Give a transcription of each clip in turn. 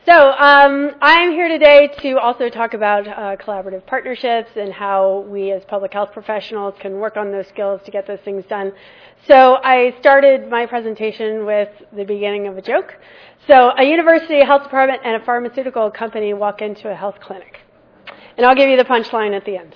I'm here today to also talk about collaborative partnerships and how we as public health professionals can work on those skills to get those things done. So I started my presentation with the beginning of a joke. So a university, a health department, and a pharmaceutical company walk into a health clinic. And I'll give you the punchline at the end.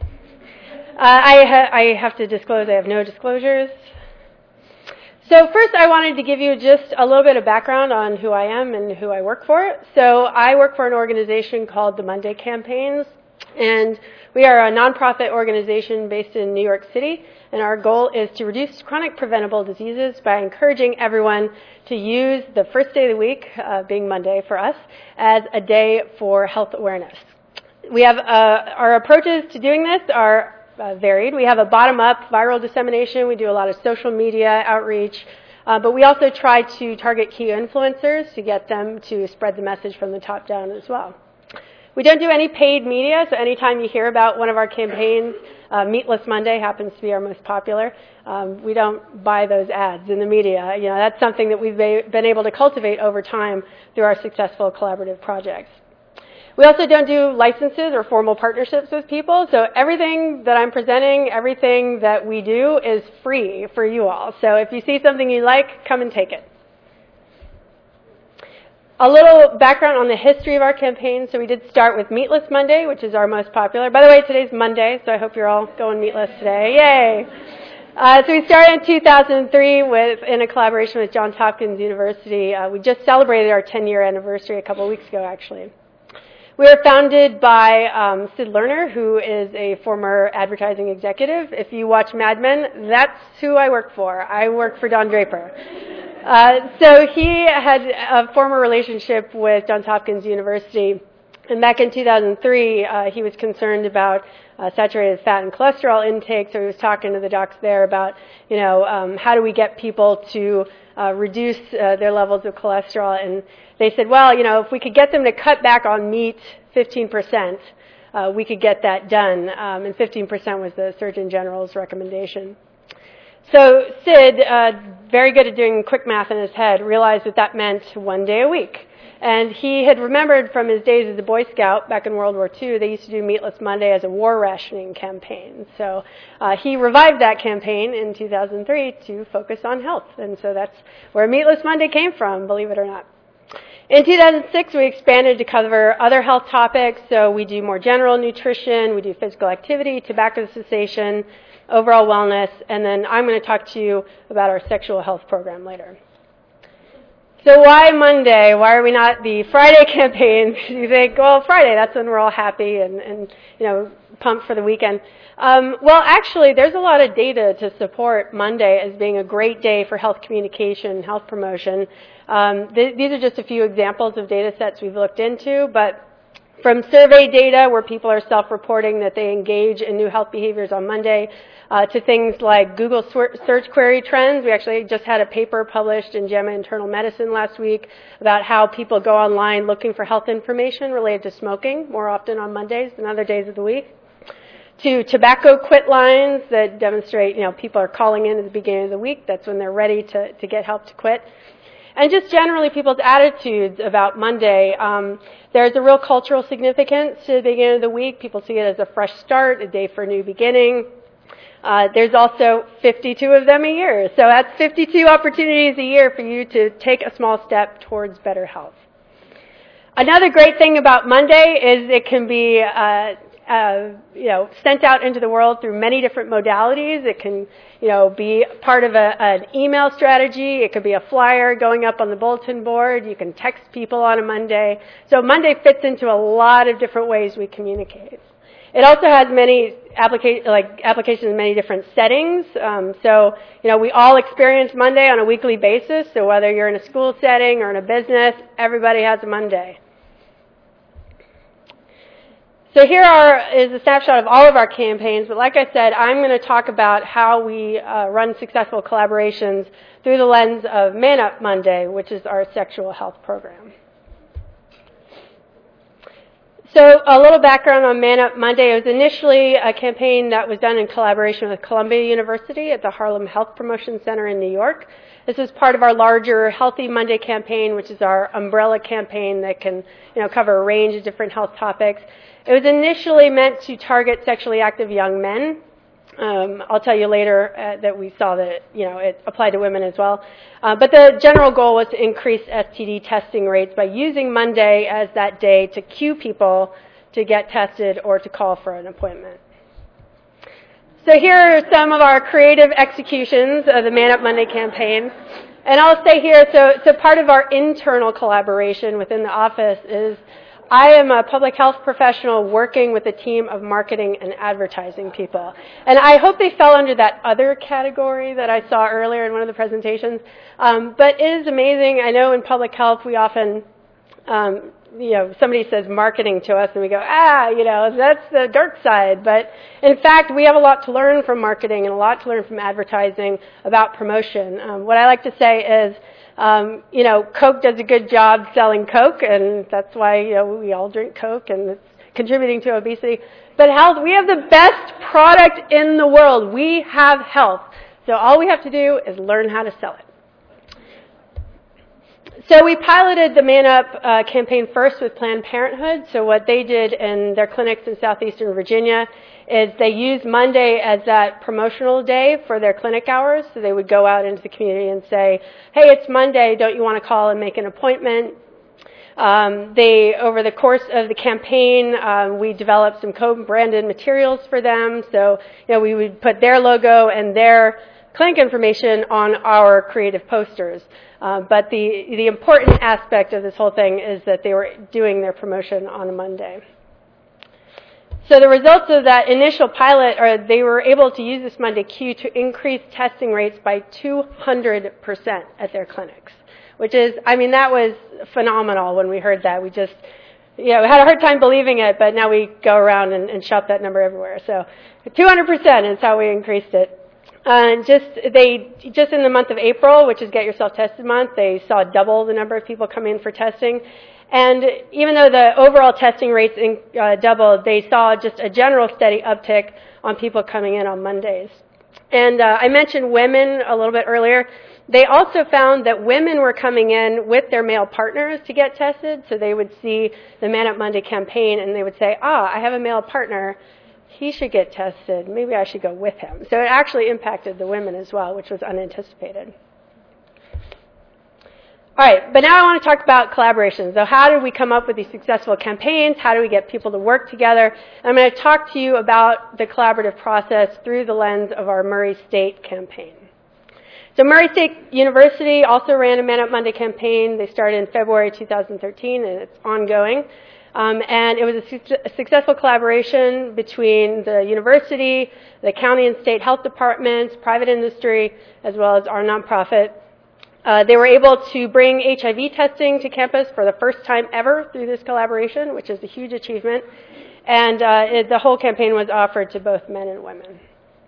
I have to disclose I have no disclosures. So first I wanted to give you just a little bit of background on who I am and who I work for. So I work for an organization called the Monday Campaigns, and we are a nonprofit organization based in New York City, and our goal is to reduce chronic preventable diseases by encouraging everyone to use the first day of the week, being Monday for us, as a day for health awareness. We have our approaches to doing this are varied. We have a bottom-up viral dissemination. We do a lot of social media outreach, but we also try to target key influencers to get them to spread the message from the top down as well. We don't do any paid media, so anytime you hear about one of our campaigns, Meatless Monday happens to be our most popular. We don't buy those ads in the media. You know, that's something that we've been able to cultivate over time through our successful collaborative projects. We also don't do licenses or formal partnerships with people, so everything that I'm presenting, everything that we do is free for you all. So if you see something you like, come and take it. A little background on the history of our campaign. So we did start with Meatless Monday, which is our most popular. By the way, today's Monday, so I hope you're all going meatless today. Yay! So we started in 2003 in a collaboration with Johns Hopkins University. We just celebrated our 10-year anniversary a couple of weeks ago, actually. We were founded by Sid Lerner, who is a former advertising executive. If you watch Mad Men, that's who I work for. I work for Don Draper. So he had a former relationship with Johns Hopkins University, and back in 2003, he was concerned about saturated fat and cholesterol intake, so he was talking to the docs there about, how do we get people to reduce their levels of cholesterol, and they said, well, if we could get them to cut back on meat 15%, we could get that done, and 15% was the Surgeon General's recommendation. So Sid, very good at doing quick math in his head, realized that meant one day a week. And he had remembered from his days as a Boy Scout back in World War II, they used to do Meatless Monday as a war rationing campaign. So he revived that campaign in 2003 to focus on health. And so that's where Meatless Monday came from, believe it or not. In 2006, we expanded to cover other health topics. So we do more general nutrition, we do physical activity, tobacco cessation, overall wellness, and then I'm going to talk to you about our sexual health program later. So why Monday? Why are we not the Friday campaign? You think, well, Friday, that's when we're all happy and pumped for the weekend. Well, actually, there's a lot of data to support Monday as being a great day for health communication, health promotion. These are just a few examples of data sets we've looked into, but from survey data where people are self-reporting that they engage in new health behaviors on Monday, to things like Google search query trends. We actually just had a paper published in JAMA Internal Medicine last week about how people go online looking for health information related to smoking more often on Mondays than other days of the week. To tobacco quit lines that demonstrate, people are calling in at the beginning of the week. That's when they're ready to get help to quit. And just generally people's attitudes about Monday. There's a real cultural significance to the beginning of the week. People see it as a fresh start, a day for a new beginning. There's also 52 of them a year. So that's 52 opportunities a year for you to take a small step towards better health. Another great thing about Monday is it can be sent out into the world through many different modalities. It can, be part of an email strategy. It could be a flyer going up on the bulletin board. You can text people on a Monday. So Monday fits into a lot of different ways we communicate. It also has many applications in many different settings. We all experience Monday on a weekly basis. So whether you're in a school setting or in a business, everybody has a Monday. So here is a snapshot of all of our campaigns, but like I said, I'm going to talk about how we run successful collaborations through the lens of Man Up Monday, which is our sexual health program. So a little background on Man Up Monday. It was initially a campaign that was done in collaboration with Columbia University at the Harlem Health Promotion Center in New York. This is part of our larger Healthy Monday campaign, which is our umbrella campaign that can, cover a range of different health topics. It was initially meant to target sexually active young men. I'll tell you later that we saw that it applied to women as well. But the general goal was to increase STD testing rates by using Monday as that day to cue people to get tested or to call for an appointment. So here are some of our creative executions of the Man Up Monday campaign. And I'll say here, so part of our internal collaboration within the office is I am a public health professional working with a team of marketing and advertising people. And I hope they fell under that other category that I saw earlier in one of the presentations. But it is amazing. I know in public health we often, somebody says marketing to us and we go, that's the dark side. But in fact, we have a lot to learn from marketing and a lot to learn from advertising about promotion. What I like to say is, Coke does a good job selling Coke, and that's why, we all drink Coke, and it's contributing to obesity. But health, we have the best product in the world. We have health. So all we have to do is learn how to sell it. So we piloted the Man Up campaign first with Planned Parenthood. So what they did in their clinics in southeastern Virginia is they used Monday as that promotional day for their clinic hours. So they would go out into the community and say, hey, it's Monday, don't you want to call and make an appointment? Over the course of the campaign, we developed some co-branded materials for them. So, we would put their logo and their clinic information on our creative posters. But the important aspect of this whole thing is that they were doing their promotion on a Monday. So the results of that initial pilot are they were able to use this Monday Q to increase testing rates by 200% at their clinics, which is, that was phenomenal when we heard that. We just, had a hard time believing it, but now we go around and shout that number everywhere. So 200% is how we increased it. Just in the month of April, which is Get Yourself Tested month, they saw double the number of people come in for testing. And even though the overall testing rates doubled, they saw just a general steady uptick on people coming in on Mondays. And I mentioned women a little bit earlier. They also found that women were coming in with their male partners to get tested. So they would see the Man Up Monday campaign and they would say, I have a male partner. He should get tested. Maybe I should go with him. So it actually impacted the women as well, which was unanticipated. All right, but now I want to talk about collaboration. So how did we come up with these successful campaigns? How do we get people to work together? I'm going to talk to you about the collaborative process through the lens of our Murray State campaign. So Murray State University also ran a Man Up Monday campaign. They started in February 2013, and it's ongoing. And it was a successful collaboration between the university, the county and state health departments, private industry, as well as our nonprofit. They were able to bring HIV testing to campus for the first time ever through this collaboration, which is a huge achievement. And the whole campaign was offered to both men and women.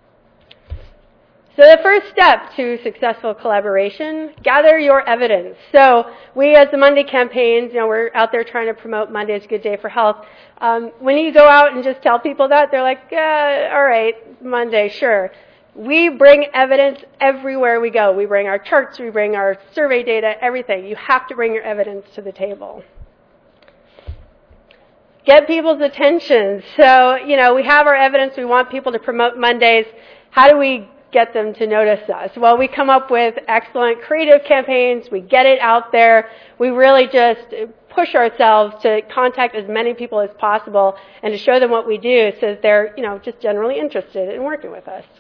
So the first step to successful collaboration, gather your evidence. So we as the Monday campaigns, we're out there trying to promote Monday is a good day for health. When you go out and just tell people that, they're like, all right, Monday, sure. We bring evidence everywhere we go. We bring our charts, we bring our survey data, everything. You have to bring your evidence to the table. Get people's attention. So, we have our evidence. We want people to promote Mondays. How do we get them to notice us? Well, we come up with excellent creative campaigns. We get it out there. We really just push ourselves to contact as many people as possible and to show them what we do so that they're, just generally interested in working with us.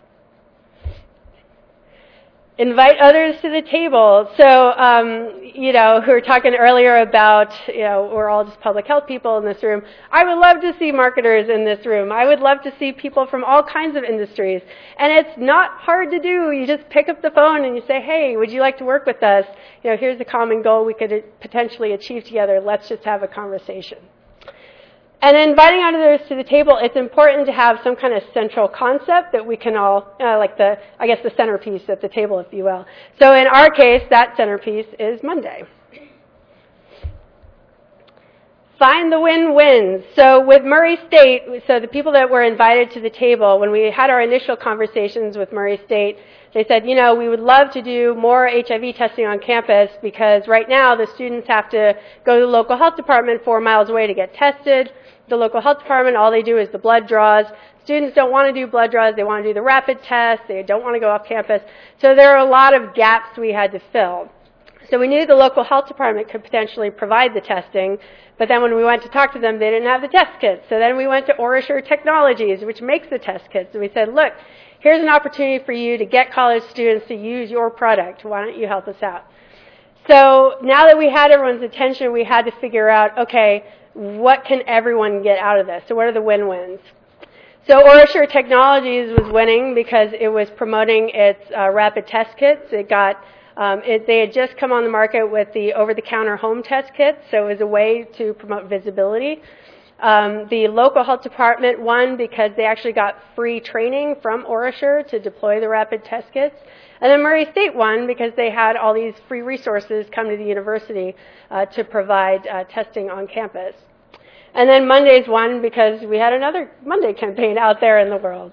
Invite others to the table. So, we were talking earlier about, we're all just public health people in this room. I would love to see marketers in this room. I would love to see people from all kinds of industries. And it's not hard to do. You just pick up the phone and you say, hey, would you like to work with us? Here's a common goal we could potentially achieve together. Let's just have a conversation. And inviting others to the table, it's important to have some kind of central concept that we can all, the centerpiece at the table, if you will. So in our case, that centerpiece is Monday. Find the win-wins. So with Murray State, so the people that were invited to the table, when we had our initial conversations with Murray State, they said, you know, we would love to do more HIV testing on campus because right now the students have to go to the local health department 4 miles away to get tested. The local health department, all they do is the blood draws. Students don't want to do blood draws. They want to do the rapid test. They don't want to go off campus. So there are a lot of gaps we had to fill. So we knew the local health department could potentially provide the testing, but then when we went to talk to them, they didn't have the test kits. So then we went to OraSure Technologies, which makes the test kits, and we said, look, here's an opportunity for you to get college students to use your product. Why don't you help us out? So now that we had everyone's attention, we had to figure out, okay, what can everyone get out of this? So what are the win-wins? So OraSure Technologies was winning because it was promoting its rapid test kits. They had just come on the market with the over-the-counter home test kits, so it was a way to promote visibility. The local health department won because they actually got free training from OraSure to deploy the rapid test kits. And then Murray State won because they had all these free resources come to the university to provide testing on campus. And then Mondays won because we had another Monday campaign out there in the world.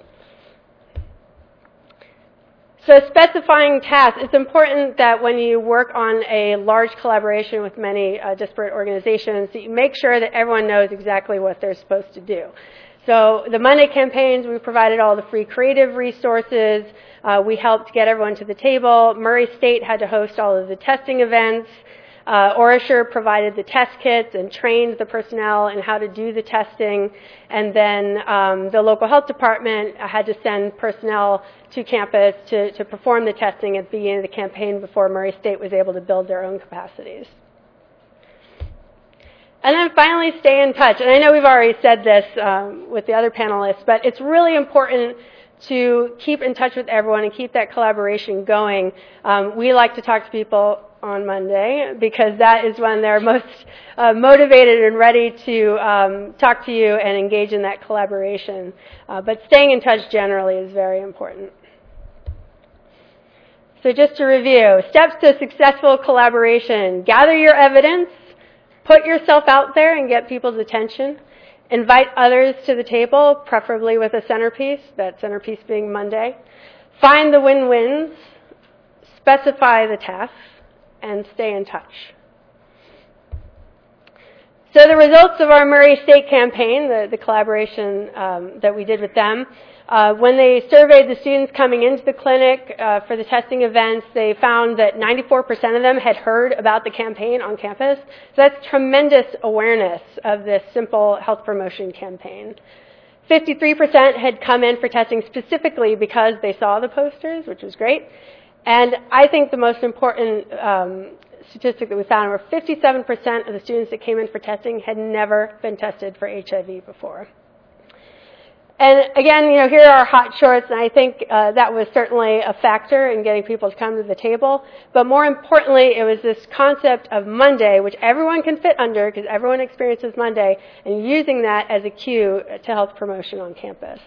So specifying tasks, it's important that when you work on a large collaboration with many disparate organizations, that you make sure that everyone knows exactly what they're supposed to do. So the Monday campaigns, we provided all the free creative resources. We helped get everyone to the table. Murray State had to host all of the testing events. OraSure provided the test kits and trained the personnel in how to do the testing. And then the local health department had to send personnel to campus to perform the testing at the beginning of the campaign before Murray State was able to build their own capacities. And then finally, stay in touch. And I know we've already said this with the other panelists, but it's really important to keep in touch with everyone and keep that collaboration going. We like to talk to people on Monday because that is when they're most motivated and ready to talk to you and engage in that collaboration. But staying in touch generally is very important. So just to review, steps to successful collaboration: gather your evidence, put yourself out there and get people's attention, invite others to the table, preferably with a centerpiece, that centerpiece being Monday, find the win-wins, specify the tasks, and stay in touch. So the results of our Murray State campaign, the collaboration that we did with them, when they surveyed the students coming into the clinic for the testing events, they found that 94% of them had heard about the campaign on campus. So that's tremendous awareness of this simple health promotion campaign. 53% had come in for testing specifically because they saw the posters, which was great. And I think the most important statistic that we found were 57% of the students that came in for testing had never been tested for HIV before. And again, you know, here are our hot shorts, and I think that was certainly a factor in getting people to come to the table. But more importantly, it was this concept of Monday, which everyone can fit under because everyone experiences Monday, and using that as a cue to health promotion on campus.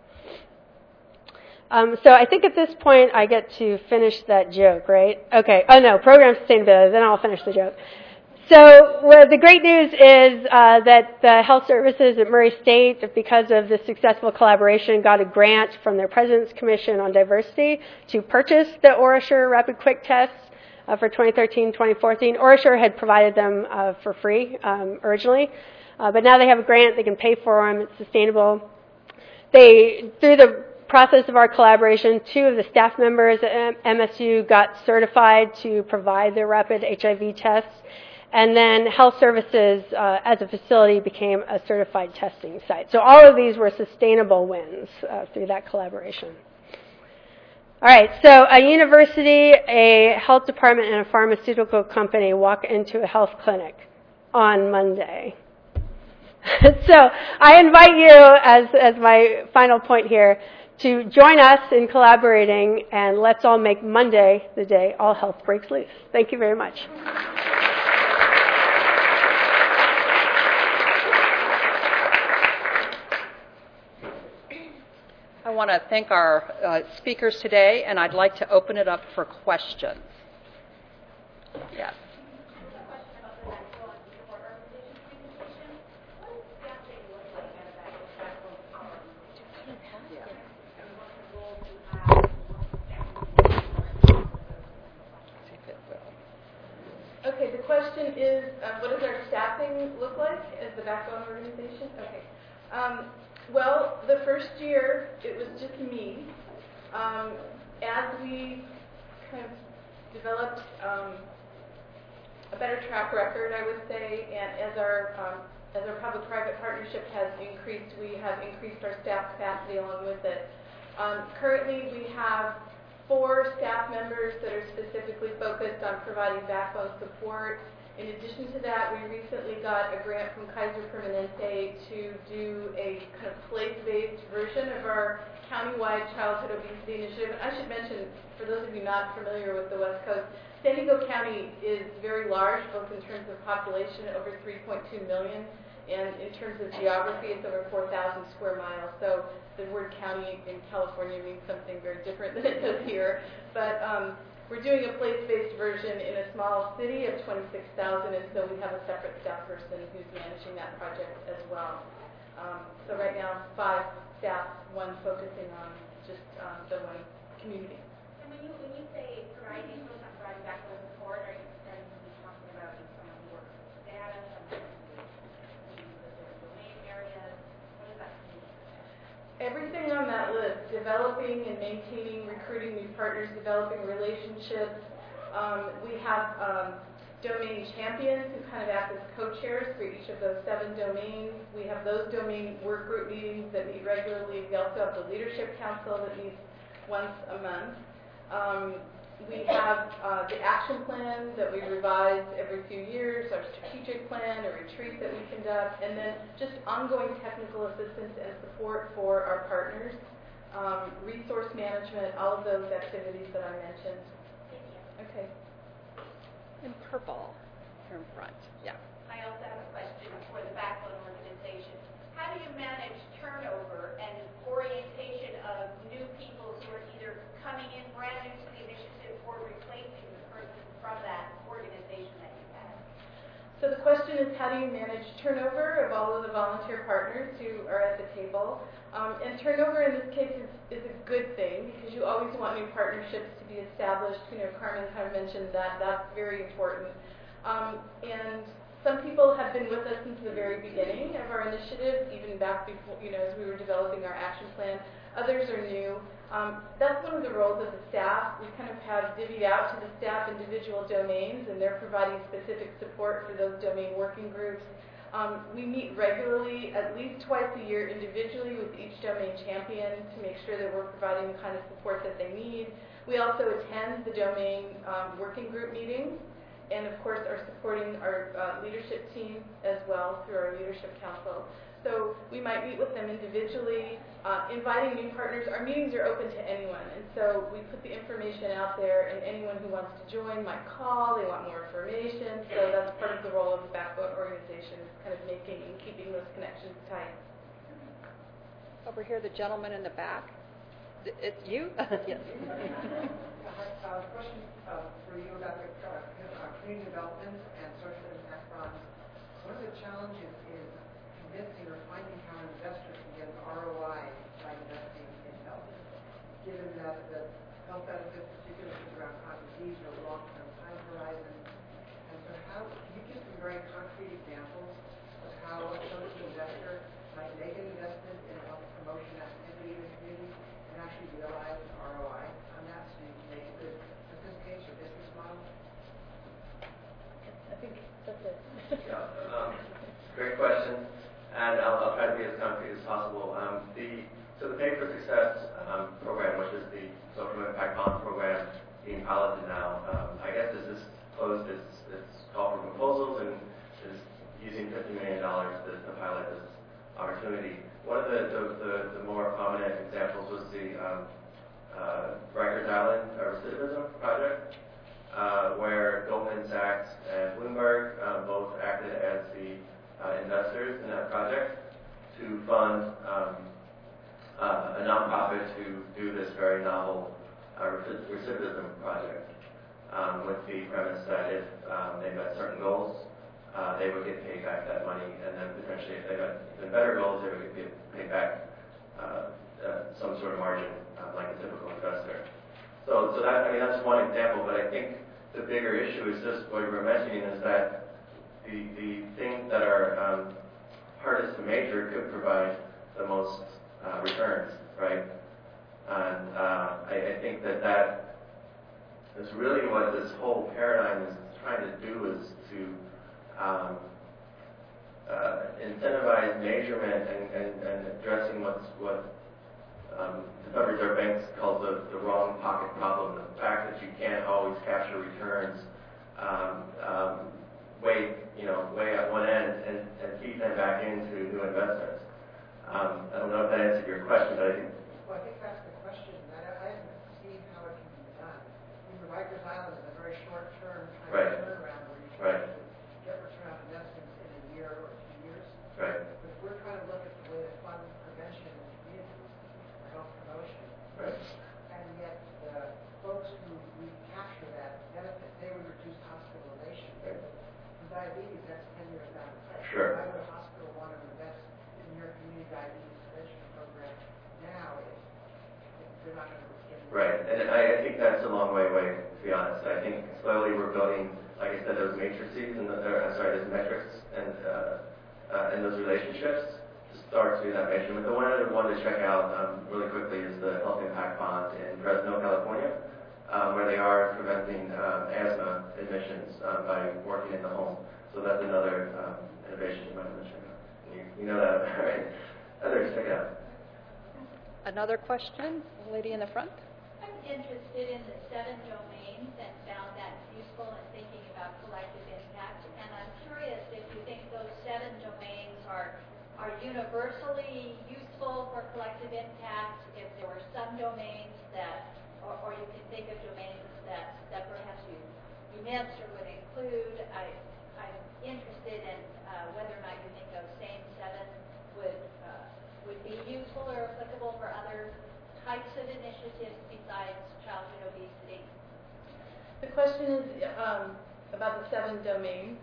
So I think at this point I get to finish that joke, right? Okay. Oh, no, program sustainability. Then I'll finish the joke. So the great news is that the health services at Murray State, because of the successful collaboration, got a grant from their President's Commission on Diversity to purchase the OraSure Rapid Quick Tests for 2013-2014. OraSure had provided them for free originally, but now they have a grant. They can pay for them. It's sustainable. Through the process of our collaboration, 2 of the staff members at MSU got certified to provide the rapid HIV tests. And then health services as a facility became a certified testing site. So all of these were sustainable wins through that collaboration. All right, so a university, a health department, and a pharmaceutical company walk into a health clinic on Monday. So I invite you, as my final point here, to join us in collaborating, and let's all make Monday the day all health breaks loose. Thank you very much. I want to thank our speakers today, and I'd like to open it up for questions. Yes. question is, what does our staffing look like as the backbone organization? Okay. Well, the first year, it was just me. As we kind of developed a better track record, I would say, and as our public-private partnership has increased, we have increased our staff capacity along with it. Currently, we have 4 staff members that are specifically focused on providing backbone support. In addition to that, we recently got a grant from Kaiser Permanente to do a kind of place-based version of our countywide childhood obesity initiative. And I should mention, for those of you not familiar with the West Coast, San Diego County is very large, both in terms of population, over 3.2 million, and in terms of geography, it's over 4,000 square miles. So the word county in California means something very different than it does here. But we're doing a place-based version in a small city of 26,000, and so we have a separate staff person who's managing that project as well. So right now, 5 staff, 1 focusing on just the one community. And when you say providing backbone support, are you talking about someone who works with data, someone who uses their domain areas? What does that mean? Everything on that list, developing and maintaining, recruiting new partners, developing relationships. We have domain champions who kind of act as co-chairs for each of those 7 domains. We have those domain work group meetings that meet regularly. We also have the leadership council that meets once a month. We have the action plan that we revise every few years, our strategic plan, a retreat that we conduct, and then just ongoing technical assistance and support for our partners, resource management, all of those activities that I mentioned. Okay. In purple, here in front. Yeah. I also have a question for the backbone organization. How do you manage turnover and orientation of new people who are either coming in brand new to the initiative or replacing the person from that organization that you had? So the question is, how do you manage turnover of all of the volunteer partners who are at the table? And turnover in this case is a good thing because you always want new partnerships to be established. Carmen kind of mentioned that. That's very important. And some people have been with us since the very beginning of our initiative, even back before, as we were developing our action plan. Others are new. That's one of the roles of the staff. We kind of have divvied out to the staff individual domains, and they're providing specific support for those domain working groups. We meet regularly, at least twice a year individually with each domain champion to make sure that we're providing the kind of support that they need. We also attend the domain working group meetings, and of course are supporting our leadership team as well through our leadership council. So we might meet with them individually, inviting new partners. Our meetings are open to anyone, and so we put the information out there, and anyone who wants to join might call. They want more information, so that's part of the role of the backbone organization, is kind of making and keeping those connections tight. Over here, the gentleman in the back. It's you? Yes. Question for you about the community development and social impact bonds. One of the challenges is convincing or finding how investors can get an ROI by investing in health, given that the health benefits, particularly around chronic disease, are long-term time horizon. And so can you give some very concrete examples of how a social investor might make an investment in a health promotion activity in the community and actually realize an ROI on that, so you can make a good business case or business model? I think that's it. Great question, and I'll try to be as concrete as possible. So the Pay for Success program, which is the social impact bond program being piloted now, I guess this is closed its call for proposals and is using $50 million to pilot this opportunity. One of the more prominent examples was the Rikers Island recidivism project, where Goldman Sachs and Bloomberg both acted as the investors in that project to fund a nonprofit to do this very novel recidivism project, with the premise that if they met certain goals, they would get paid back that money, and then potentially if they got even better goals, they would get paid back some sort of margin, like a typical investor. So that's one example, but I think the bigger issue is just what you were mentioning, is that the things that are hardest to measure could provide the most returns, right? And I think that is really what this whole paradigm is trying to do, is to incentivize measurement and addressing what the Federal Reserve Bank calls the wrong pocket problem, the fact that you can't always capture returns way at one end and feed them back into new investments. I don't know if that answered your question, but I think... Well, I think that's the question. I haven't seen how it can be done. I mean, the Rikers Island is a very short-term kind of turnaround where you can get return on investments in a year or 2 years. Right. But if we're trying to look at the way to fund prevention in communities or health promotion, Right. and yet the folks who recapture that benefit, they would reduce hospitalization. Right. For diabetes, that's 10 years down the road. Sure. Why would a hospital want to invest in your community diabetes prevention program now if they're not going to get it? Right, and I think that's a long way away, to be honest. I think slowly we're building, like I said, those matrices and those metrics and those relationships to start to do that measurement. The one other one to check out really quickly is the Health Impact Bond in Fresno, California, where they are preventing asthma admissions by working in the home. So that's another innovation you might want to check out. You know that, right? Others, check it out. Another question? The lady in the front? I'm interested in the 7 domains and found that useful in thinking about collective impact. And I'm curious if you think those 7 domains are universally useful for collective impact, if there were some domains that, or you can think of domains that perhaps you missed or would include. I'm interested in whether or not you think those same 7 would be useful or applicable for other types of initiatives besides childhood obesity. The question is about the 7 domains.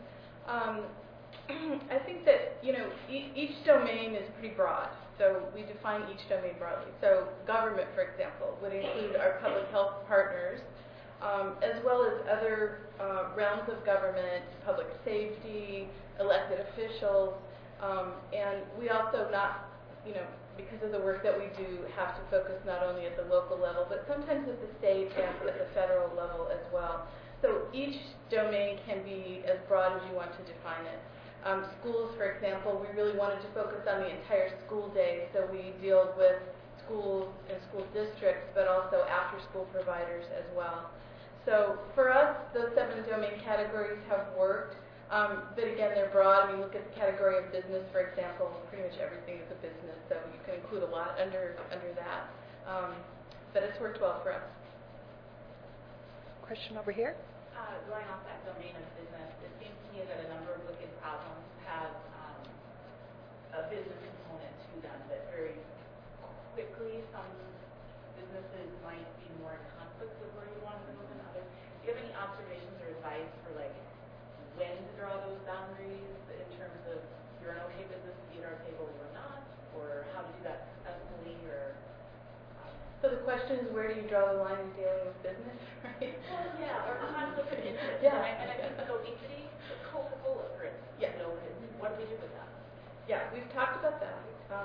I think that each domain is pretty broad, so we define each domain broadly. So government, for example, would include our public health partners, as well as other realms of government, public safety, elected officials, and we also because of the work that we do, have to focus not only at the local level, but sometimes at the state and at the federal level as well. So each domain can be as broad as you want to define it. Schools, for example, we really wanted to focus on the entire school day, so we deal with schools and school districts, but also after-school providers as well. So for us, those 7 domain categories have worked. But again, they're broad. I mean, look at the category of business, for example. Pretty much everything is a business, so you can include a lot under that. But it's worked well for us. Question over here? Going off that domain of business, it seems to me that a number of wicked problems have a business component to them, but very quickly some businesses might be more in conflict with where you want to move than others. Do you have any observations or advice for when to draw those boundaries in terms of you're an okay business to eat our table or not, or how to do that successfully, or... So the question is, where do you draw the line in dealing with business, right? Well, yeah, or conflict of interest. Yeah. And I think with obesity, Coca-Cola, for instance, what do we do with that? Yeah, we've talked about that.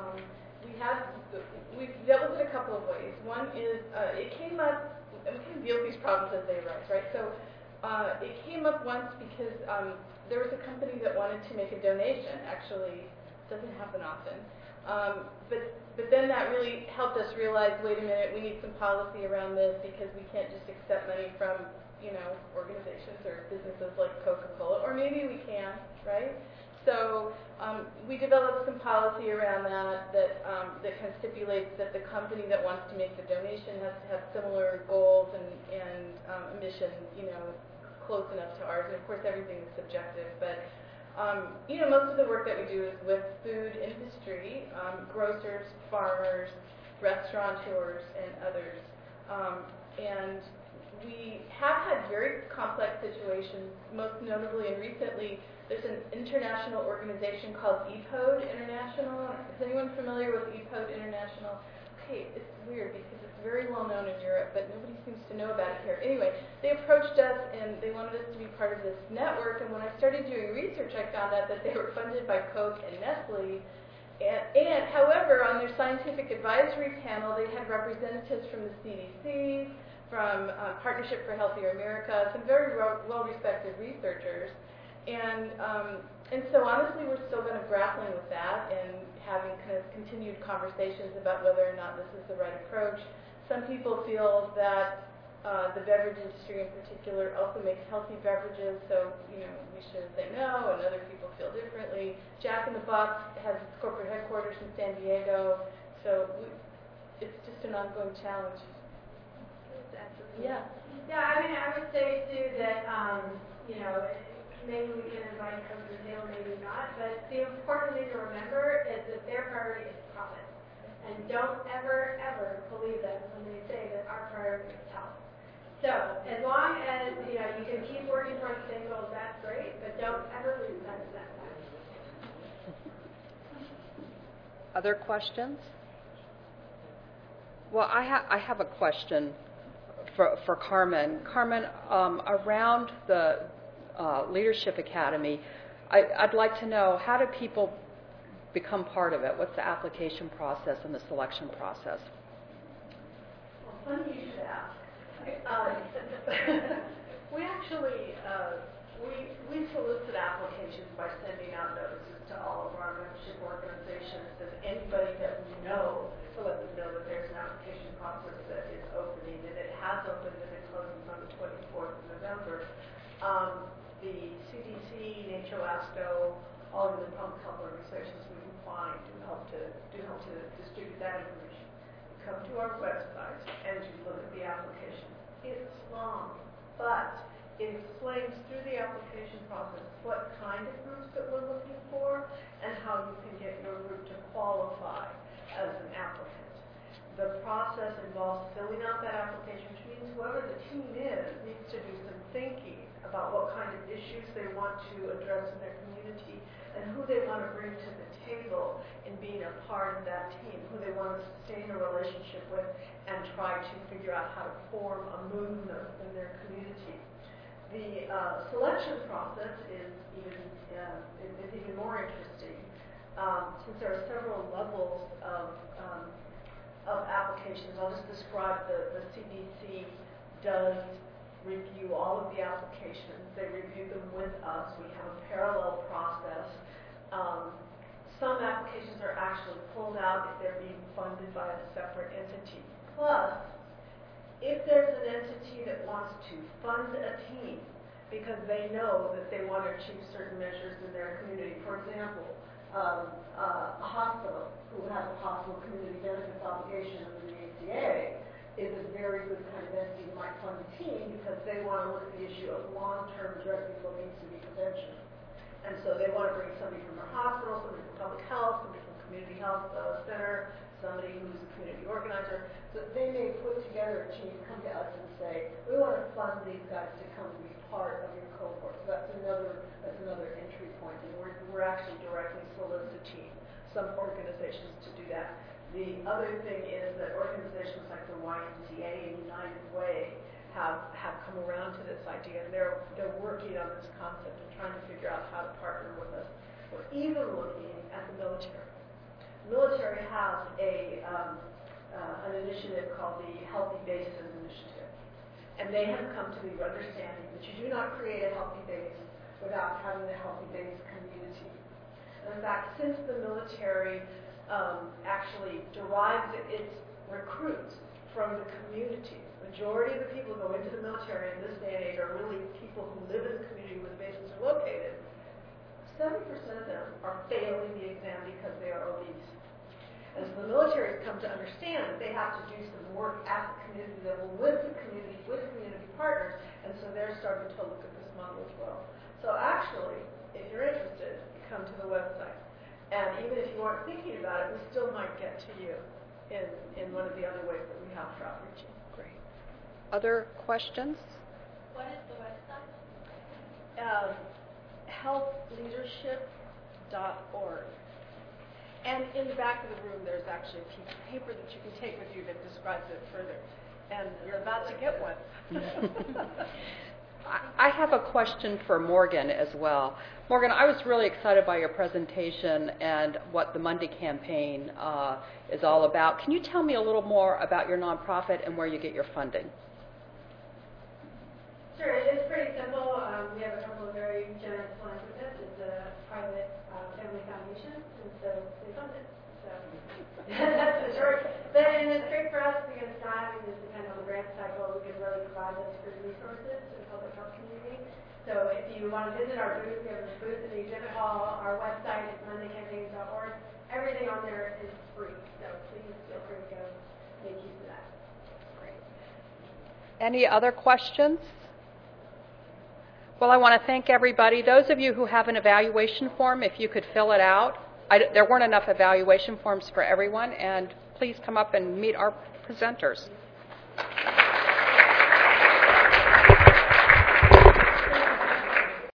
We've dealt with it a couple of ways. One is, it came up, and we can deal with these problems as they arise, right? So it came up once because there was a company that wanted to make a donation. Actually, it doesn't happen often. But then that really helped us realize, wait a minute, we need some policy around this because we can't just accept money from, organizations or businesses like Coca-Cola, or maybe we can, right? So we developed some policy around that kind of stipulates that the company that wants to make the donation has to have similar goals and emissions, close enough to ours. And of course, everything is subjective, but most of the work that we do is with food industry, grocers, farmers, restaurateurs, and others. And we have had very complex situations, most notably and recently, there's an international organization called EPODE International. Is anyone familiar with EPODE International? Okay, it's weird because it's It's very well known in Europe, but nobody seems to know about it here. Anyway, they approached us and they wanted us to be part of this network. And when I started doing research, I found out that they were funded by Coke and Nestle. And however, on their scientific advisory panel, they had representatives from the CDC, from Partnership for Healthier America, some very well-respected researchers. And so honestly, we're still kind of grappling with that and having kind of continued conversations about whether or not this is the right approach. Some people feel that the beverage industry in particular also makes healthy beverages, so we should say no, and other people feel differently. Jack in the Box has its corporate headquarters in San Diego, so it's just an ongoing challenge. Yeah. Yeah, I mean, I would say too that maybe we can invite them to the table, maybe not. But the important thing to remember is that their priority is profit, and don't ever believe them when they say that our priority is health. So as long as you can keep working towards the same goals, that's great. But don't ever lose sight of that fact. Other questions? Well, I have a question for Carmen. Carmen, around the Leadership Academy, I'd like to know, how do people become part of it? What's the application process and the selection process? Well, funny you should ask. We actually we solicit applications by sending out notices to all of our membership organizations and anybody that we know, to let them know that there's an application process that is opening, and it has opened and it closes on the 24th of November. The CDC, NATO, ASCO, all of the public health organizations we can find do help to distribute that information. You come to our website and you look at the application. It's long, but it explains through the application process what kind of groups that we're looking for and how you can get your group to qualify as an applicant. The process involves filling out that application, which means whoever the team is needs to do some thinking about what kind of issues they want to address in their community and who they want to bring to the table in being a part of that team, who they want to sustain a relationship with and try to figure out how to form a movement in their community. The selection process is even more interesting since there are several levels of applications. I'll just describe the CDC does review all of the applications. They review them with us. We have a parallel process. Some applications are actually pulled out if they're being funded by a separate entity. Plus, if there's an entity that wants to fund a team because they know that they want to achieve certain measures in their community, for example, a hospital who has a hospital community benefits obligation under the ACA is a very good kind of entity that might fund a team because they want to look at the issue of long-term drug obesity prevention. And so they want to bring somebody from their hospital, somebody from public health, somebody from community health center, somebody who's a community organizer. So they may put together a team, come to us and say, we want to fund these guys to come and be part of your cohort. So that's another entry point. And we're actually directly soliciting some organizations to do that. The other thing is that organizations like the YMCA and United Way have come around to this idea, and they're working on this concept and trying to figure out how to partner with us. We're even looking at the military. The military has an initiative called the Healthy Bases Initiative, and they have come to the understanding that you do not create a healthy base without having a healthy base community. And in fact, since the military actually derives its recruits from the community, majority of the people who go into the military in this day and age are really people who live in the community where the bases are located. 70% of them are failing the exam because they are obese. And so the military has come to understand that they have to do some work at the community level with the community, with community partners, and so they're starting to look at this model as well. So actually, if you're interested, you come to the website. And even if you aren't thinking about it, we still might get to you in one of the other ways that we have for outreaching. Great. Other questions? What is the website? Healthleadership.org. And in the back of the room, there's actually a piece of paper that you can take with you that describes it further. And you're about to get one. I have a question for Morgan as well. Morgan, I was really excited by your presentation and what the Monday campaign is all about. Can you tell me a little more about your nonprofit and where you get your funding? Sure, it's pretty simple. We have a couple of very generous philanthropists. It's a private family foundation, and so they fund it. So that's the short. And it's great for us because it's not having to depend on the grant cycle. We can really provide those free resources to the public health community. So if you want to visit our booth, we have a booth in the exhibit hall. Our website is mondaycampaigns.org. Everything on there is free, so please feel free to go make use of that. Great. Any other questions? Well, I want to thank everybody. Those of you who have an evaluation form, if you could fill it out. There weren't enough evaluation forms for everyone, and please come up and meet our presenters.